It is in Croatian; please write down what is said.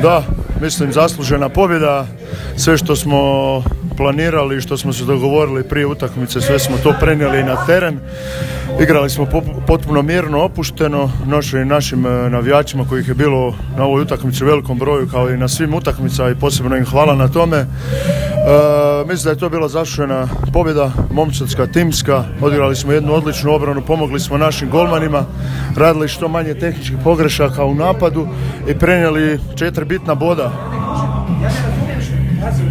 Da, mislim zaslužena pobjeda. Sve što smo planirali, što smo se dogovorili prije utakmice, sve smo to prenijeli na teren. Igrali smo potpuno mirno, opušteno, našim navijačima kojih je bilo na ovoj utakmici u velikom broju, kao i na svim utakmicama, i posebno im hvala na tome. Mislim da je to bila zaslužena pobjeda, momčadska, timska. Odigrali smo jednu odličnu obranu, pomogli smo našim golmanima, radili što manje tehničkih pogrešaka u napadu i prenijeli 4 bitna boda